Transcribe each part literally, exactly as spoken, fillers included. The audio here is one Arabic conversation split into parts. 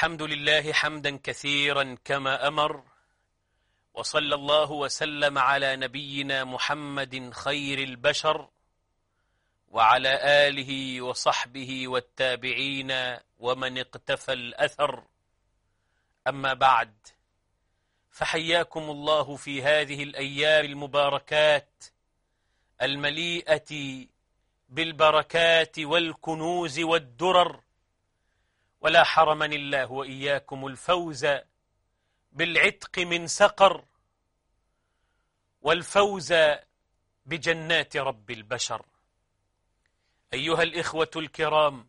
الحمد لله حمدا كثيرا كما أمر، وصلى الله وسلم على نبينا محمد خير البشر وعلى آله وصحبه والتابعين ومن اقتفى الأثر. أما بعد، فحياكم الله في هذه الأيام المباركات المليئة بالبركات والكنوز والدرر، ولا حرمني الله وإياكم الفوز بالعتق من سقر والفوز بجنات رب البشر. أيها الإخوة الكرام،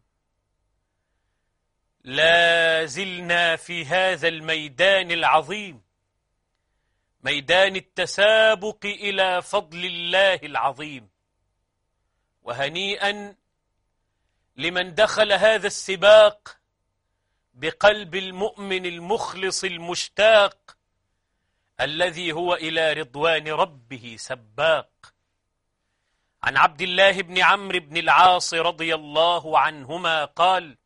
لا زلنا في هذا الميدان العظيم، ميدان التسابق إلى فضل الله العظيم، وهنيئا لمن دخل هذا السباق بقلب المؤمن المخلص المشتاق الذي هو إلى رضوان ربه سباق. عن عبد الله بن عمرو بن العاص رضي الله عنهما قال: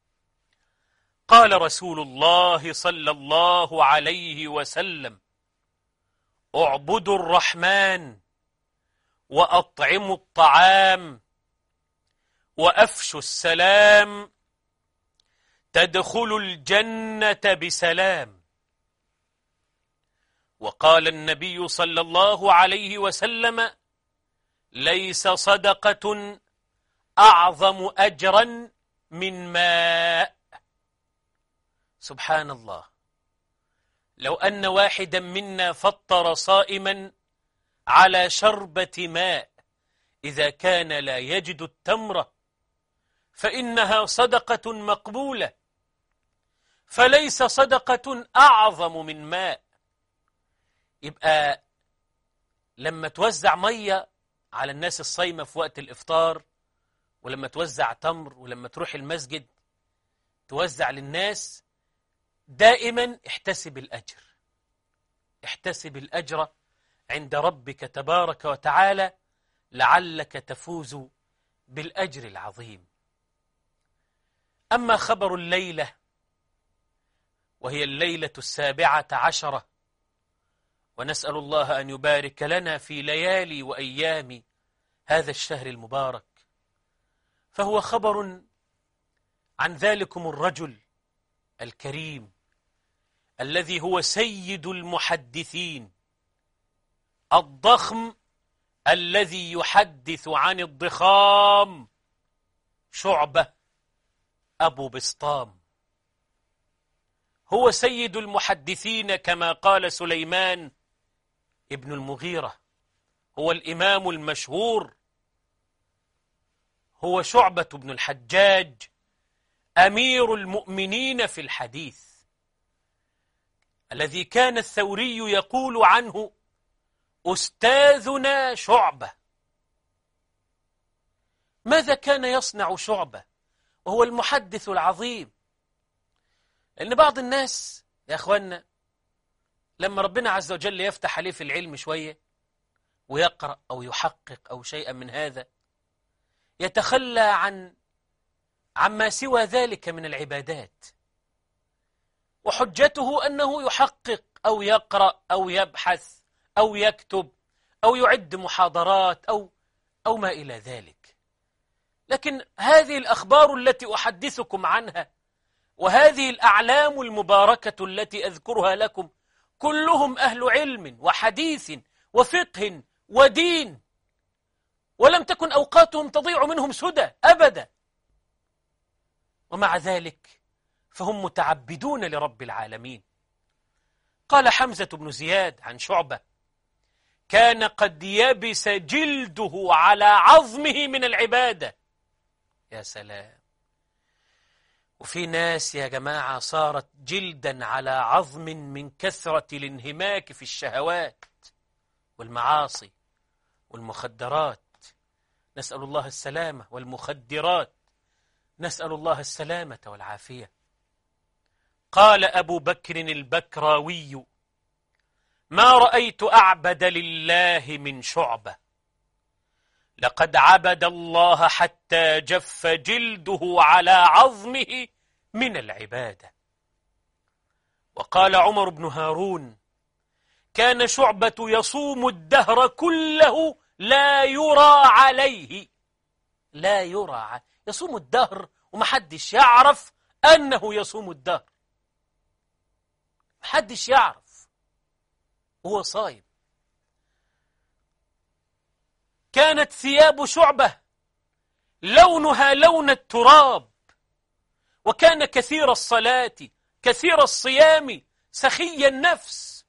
قال رسول الله صلى الله عليه وسلم: اعبدوا الرحمن وأطعموا الطعام وأفشوا السلام تدخلوا الجنة بسلام. وقال النبي صلى الله عليه وسلم: ليس صدقة أعظم أجرا من ماء. سبحان الله، لو أن واحدا منا فطر صائما على شربة ماء إذا كان لا يجد التمرة فإنها صدقة مقبولة، فليس صدقة أعظم من ماء. يبقى لما توزع مية على الناس الصايمة في وقت الإفطار، ولما توزع تمر، ولما تروح المسجد توزع للناس، دائما احتسب الأجر، احتسب الأجر عند ربك تبارك وتعالى لعلك تفوز بالأجر العظيم. أما خبر الليلة، وهي الليلة السابعة عشرة، ونسأل الله أن يبارك لنا في ليالي وأيام هذا الشهر المبارك، فهو خبر عن ذلكم الرجل الكريم الذي هو سيد المحدثين، الضخم الذي يحدث عن الضخام، شعبة أبو بسطام. هو سيد المحدثين كما قال سليمان ابن المغيرة، هو الإمام المشهور، هو شعبة بن الحجاج أمير المؤمنين في الحديث، الذي كان الثوري يقول عنه: أستاذنا شعبة. ماذا كان يصنع شعبة وهو المحدث العظيم؟ لأن بعض الناس يا أخوانا لما ربنا عز وجل يفتح عليه في العلم شوية ويقرأ أو يحقق أو شيئا من هذا، يتخلى عن عما سوى ذلك من العبادات، وحجته أنه يحقق أو يقرأ أو يبحث أو يكتب أو يعد محاضرات أو أو ما إلى ذلك. لكن هذه الأخبار التي أحدثكم عنها وهذه الأعلام المباركة التي أذكرها لكم كلهم أهل علم وحديث وفقه ودين، ولم تكن أوقاتهم تضيع منهم سدى أبدا، ومع ذلك فهم متعبدون لرب العالمين. قال حمزة بن زياد عن شعبة: كان قد يبس جلده على عظمه من العبادة. يا سلام! وفي ناس يا جماعة صارت جلدا على عظم من كثرة الانهماك في الشهوات والمعاصي والمخدرات، نسأل الله السلامة، والمخدرات، نسأل الله السلامة والعافية. قال أبو بكر البكراوي: ما رأيت أعبد لله من شعبة، لقد عبد الله حتى جف جلده على عظمه من العبادة. وقال عمر بن هارون: كان شعبة يصوم الدهر كله لا يرى عليه، لا يرى، يصوم الدهر ومحدش يعرف أنه يصوم الدهر، محدش يعرف وهو صايم. كانت ثياب شعبة لونها لون التراب، وكان كثير الصلاة كثير الصيام سخي النفس.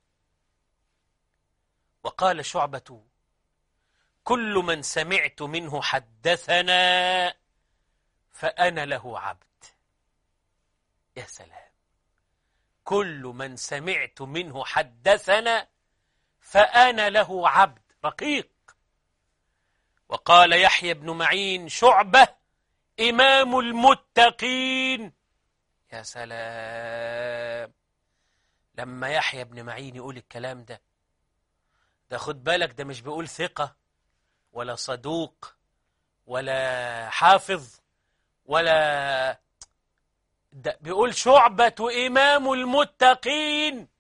وقال شعبة: كل من سمعت منه حدثنا فأنا له عبد. يا سلام، كل من سمعت منه حدثنا فأنا له عبد، رقيق. وقال يحيى بن معين: شعبة إمام المتقين. يا سلام، لما يحيى بن معين يقول الكلام ده، ده خد بالك، ده مش بيقول ثقة ولا صدوق ولا حافظ ولا، ده بيقول شعبة إمام المتقين.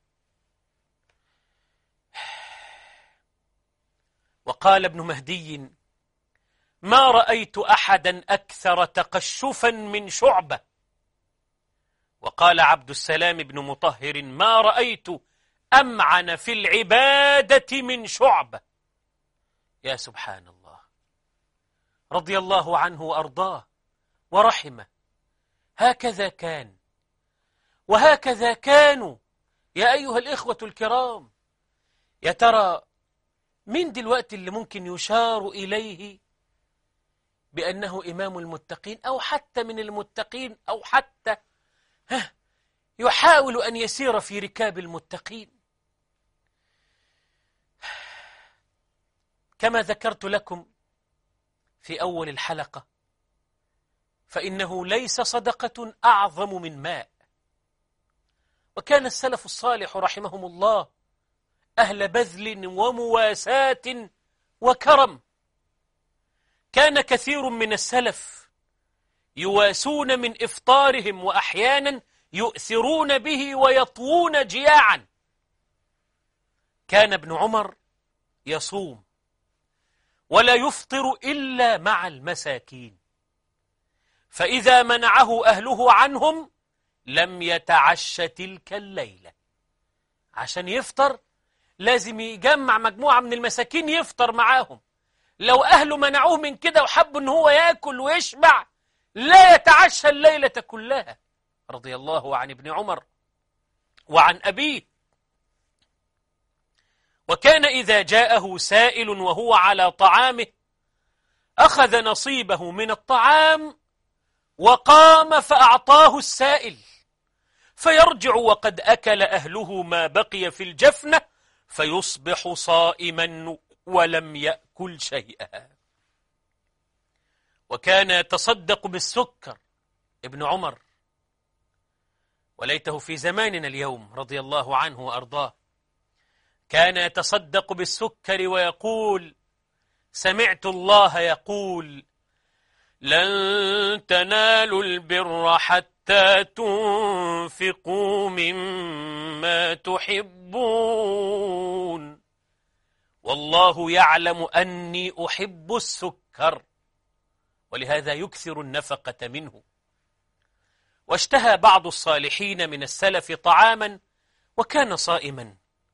وقال ابن مهدي: ما رأيت أحدا أكثر تقشفا من شعبة. وقال عبد السلام بن مطهر: ما رأيت أمعن في العبادة من شعبة. يا سبحان الله، رضي الله عنه وأرضاه ورحمه. هكذا كان وهكذا كانوا يا أيها الإخوة الكرام. يا ترى مين دلوقتي اللي ممكن يشار إليه بأنه إمام المتقين، أو حتى من المتقين، أو حتى يحاول أن يسير في ركاب المتقين؟ كما ذكرت لكم في أول الحلقة، فإنه ليس صدقة أعظم من ماء. وكان السلف الصالح رحمهم الله أهل بذل ومواساة وكرم. كان كثير من السلف يواسون من إفطارهم، وأحيانا يؤثرون به ويطوون جياعا. كان ابن عمر يصوم ولا يفطر إلا مع المساكين، فإذا منعه أهله عنهم لم يتعش تلك الليلة. عشان يفطر لازم يجمع مجموعة من المساكين يفطر معاهم. لو أهله منعوه من كده وحبوا أن هو يأكل ويشبع، لا يتعشى الليلة كلها. رضي الله عن ابن عمر وعن أبيه. وكان إذا جاءه سائل وهو على طعامه أخذ نصيبه من الطعام وقام فأعطاه السائل، فيرجع وقد أكل أهله ما بقي في الجفنة، فيصبح صائما ولم يأكل شيئا. وكان يتصدق بالسكر ابن عمر، وليته في زماننا اليوم رضي الله عنه وأرضاه. كان يتصدق بالسكر ويقول: سمعت الله يقول: لن تنالوا البر حتى تنفقوا مما تحبون، والله يعلم أني أحب السكر، ولهذا يكثر النفقة منه. واشتهى بعض الصالحين من السلف طعاما وكان صائما،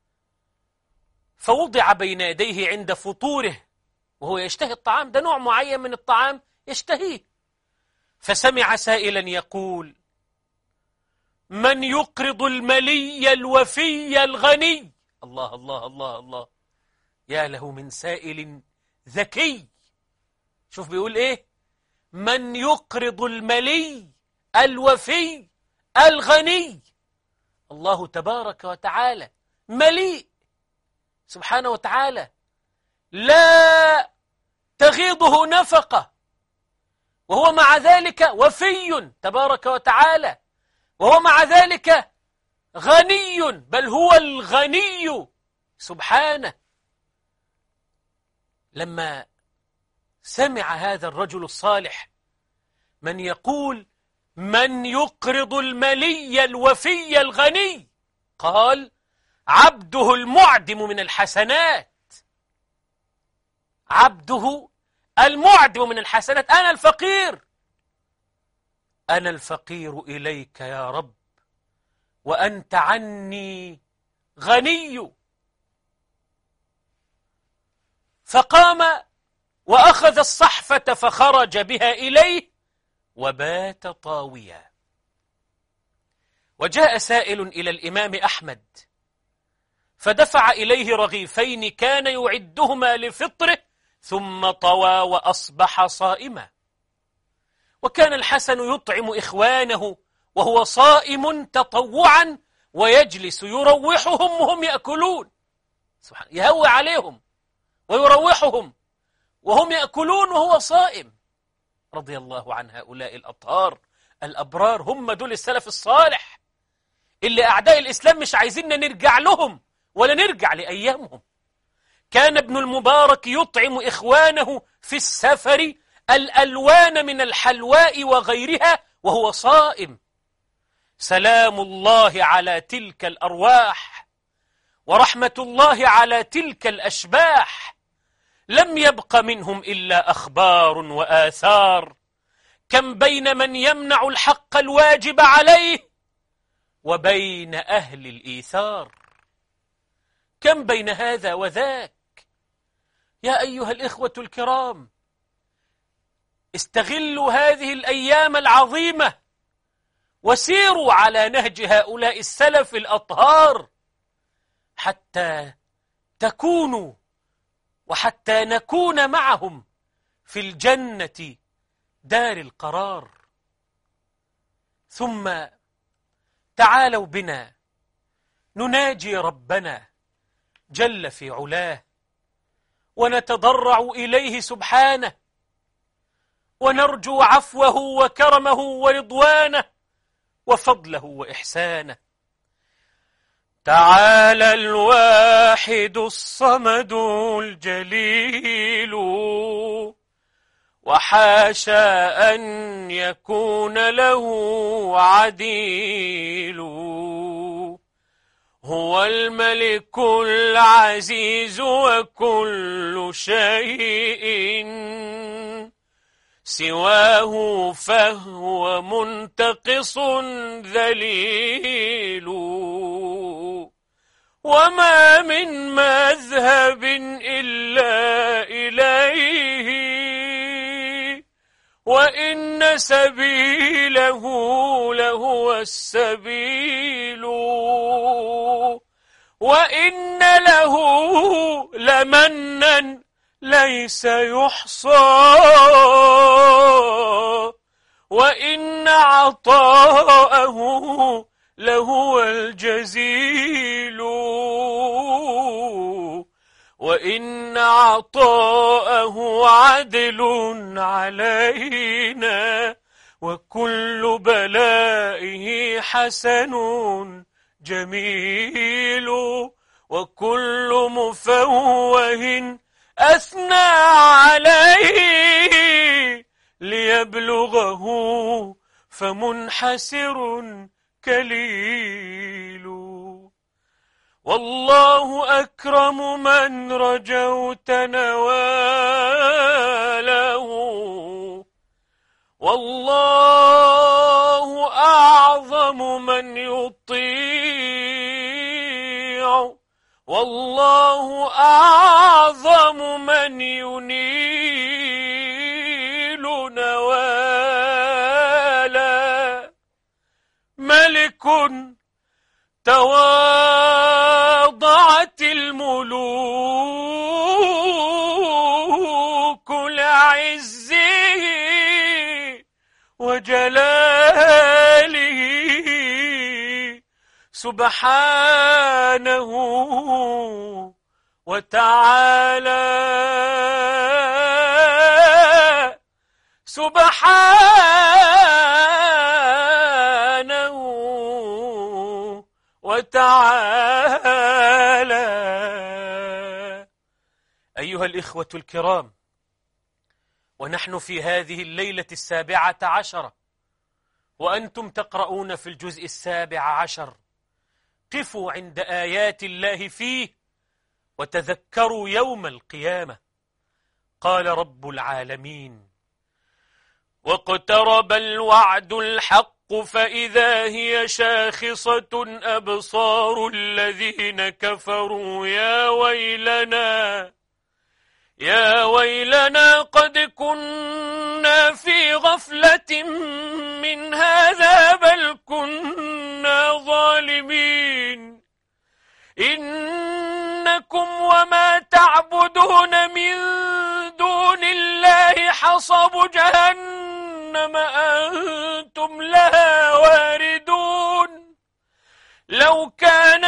فوضع بين يديه عند فطوره وهو يشتهي الطعام، ده نوع معين من الطعام يشتهيه، فسمع سائلا يقول: من يقرض الملي الوفي الغني. الله الله الله الله، يا له من سائل ذكي. شوف بيقول ايه: من يقرض الملي الوفي الغني. الله تبارك وتعالى مليء سبحانه وتعالى، لا تغيضه نفقة، وهو مع ذلك وفي تبارك وتعالى، وهو مع ذلك غني، بل هو الغني سبحانه. لما سمع هذا الرجل الصالح من يقول: من يقرض الملي الوفي الغني، قال عبده المعدم من الحسنات، عبده المعدم من الحسنات، أنا الفقير، أنا الفقير إليك يا رب وأنت عني غني. فقام وأخذ الصحفة فخرج بها إليه وبات طاويا. وجاء سائل إلى الإمام أحمد فدفع إليه رغيفين كان يعدهما لفطره ثم طوى وأصبح صائما. وكان الحسن يطعم إخوانه وهو صائم تطوعا ويجلس يروحهم وهم يأكلون، سبحان، يهوي عليهم ويروحهم وهم يأكلون وهو صائم. رضي الله عن هؤلاء الأطهار الأبرار، هم دول السلف الصالح اللي أعداء الإسلام مش عايزيننا نرجع لهم ولا نرجع لأيامهم. كان ابن المبارك يطعم إخوانه في السفر الألوان من الحلواء وغيرها وهو صائم. سلام الله على تلك الأرواح ورحمة الله على تلك الأشباح، لم يبق منهم إلا أخبار وآثار. كم بين من يمنع الحق الواجب عليه وبين أهل الإيثار، كم بين هذا وذاك. يا أيها الإخوة الكرام، استغلوا هذه الأيام العظيمة وسيروا على نهج هؤلاء السلف الأطهار حتى تكونوا وحتى نكون معهم في الجنة دار القرار. ثم تعالوا بنا نناجي ربنا جل في علاه ونتضرع إليه سبحانه ونرجو عفوه وكرمه ورضوانه وفضله وإحسانه. تعالى الواحد الصمد الجليل وحاشا أن يكون له عديل، هو الملك العزيز وكل شيء سواه فهو منتقص ذليل، وما من مذهب إلا إليه وإن سبيله لهو السبيل، وإن له لمنا ليس يحصى، وإن عطاءه لهو الجزيل، وإن عطاءه عدل علينا، وكل بلائه حسن جميل، وكل مفوه أثنى عليه ليبلغه فمنحسر كليل. والله أكرم من رجوت نواله، والله أعظم من يطيع، والله أعظم من ينيل نوالا. ملك تواضعت الملوك لعزه وجلاله، سبحانه وتعالى، سبحانه وتعالى. أيها الإخوة الكرام، ونحن في هذه الليلة السابعة عشرة وأنتم تقرؤون في الجزء السابع عشر، قفوا عند آيات الله فيه وتذكروا يوم القيامة. قال رب العالمين: واقترب الوعد الحق فإذا هي شاخصة أبصار الذين كفروا يا ويلنا يا ويلنا قد كنا في غفلة من هذا بل كنا ظالمين إنكم وما تعبدون من دون الله حصب جهنم أنتم لها واردون لو كان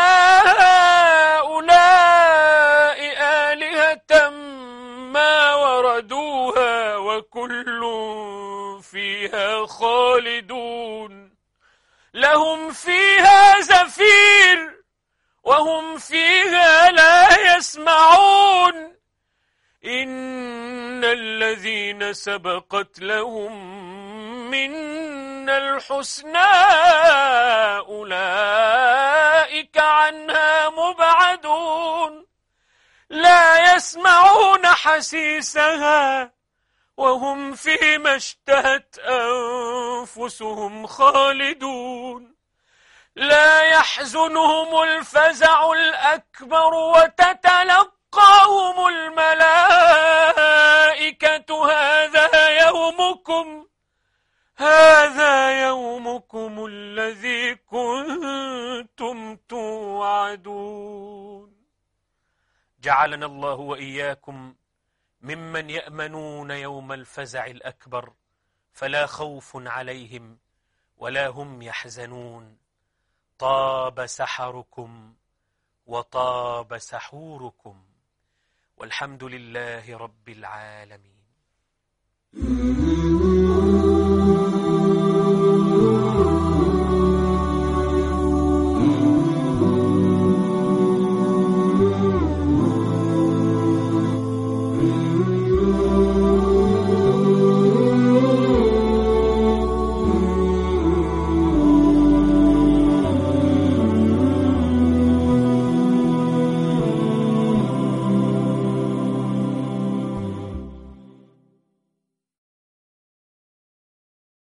هؤلاء آلهة ما وردوها وكل فيها خالدون لهم فيها زفير وهم فيها لا يسمعون إن الذين سبقت لهم منا الحسنى أولئك عنها مبعدون لا يسمعون حسيسها وهم فيما اشتهت أنفسهم خالدون لا يحزنهم الفزع الأكبر وتتلقاهم الملائكة هذا يومكم هذا يومكم الذي كنتم توعدون. جعلنا الله وإياكم ممن يأمنون يوم الفزع الأكبر فلا خوف عليهم ولا هم يحزنون. طاب سحركم وطاب سحوركم والحمد لله رب العالمين.